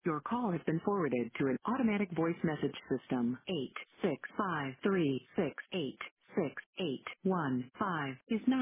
Your call has been forwarded to an automatic voice message system. 86536868115 is not